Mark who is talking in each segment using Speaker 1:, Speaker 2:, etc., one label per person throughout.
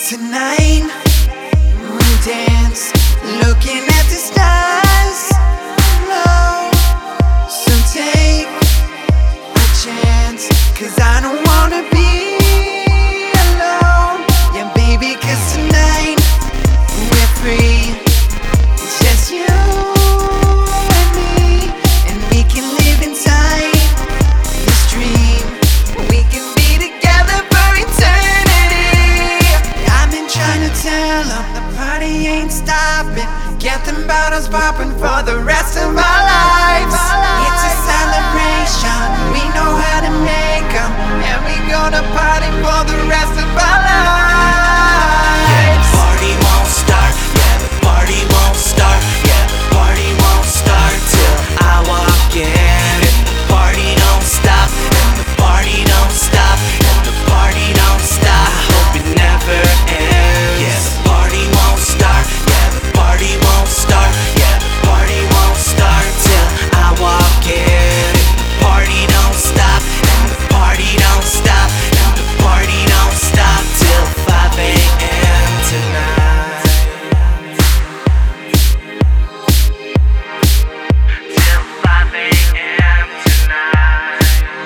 Speaker 1: Tonight we dance, looking at the stars below. So take a chance, 'cause I don't wanna be alone. Yeah baby, 'cause tonight we're free. It's just you and me, and we can live inside this dream. We can be together for eternity. I've been trying to tell them the party ain't stopping. Get them bottles popping for the rest of our lives. It's a celebration, we know how to make them, and we gonna party for the rest of our lives.
Speaker 2: Yeah, the party won't start. Yeah, the party won't start. Yeah, the party won't start till I walk in. And the party don't stop. And the party don't stop. And the party don't stop. I hope it never ends. Yeah, the party won't start. Yeah, the party won't start. Yeah, the party won't start till I walk in. And the party don't stop. And the party don't stop. And the party don't stop till 5 a.m. tonight. Till 5 a.m. tonight.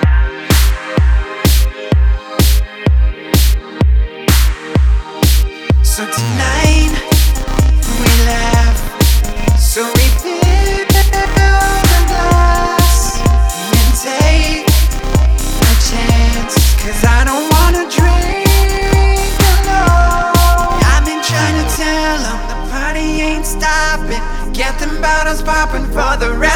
Speaker 1: So tonight we laugh, so we fill the glass and take a chance, 'cause I don't wanna drink alone. I've been trying to tell them the party ain't stopping. Get them bottles popping for the rest